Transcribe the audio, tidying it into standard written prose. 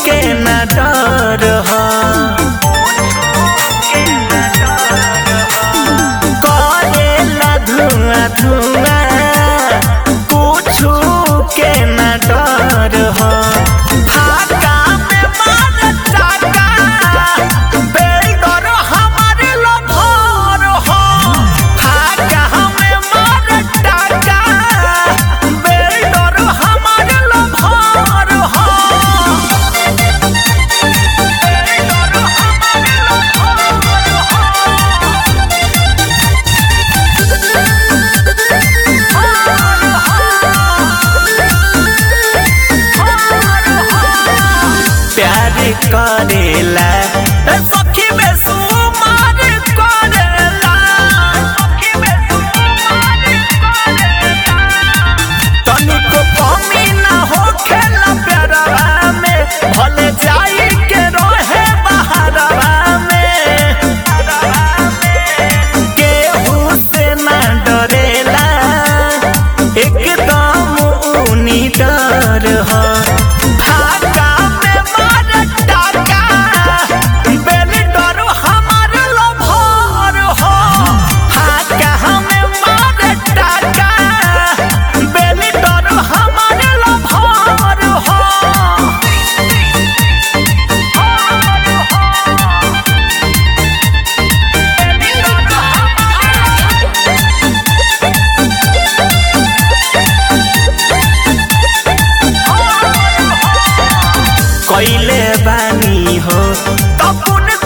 के न डर हो करेला धुआं धुआं कुछु के न डर हो फाका में मार टाका बेलडर हमारे लभर हो फाका में मार टाका बेलडर हमारे लभर हो प्यार करेला सखी में सुमार करेला तनिको कमी ना होखेला प्यारवा में भले जाई के रहे बहारवा में केहू से ना डरेला एकदम ऊनी डर हो फाका में मार टाका बेलडर हमारे लभर हो फाका में मार टाका बेलडर हमारे लभर हो कैले बानी हो तपुन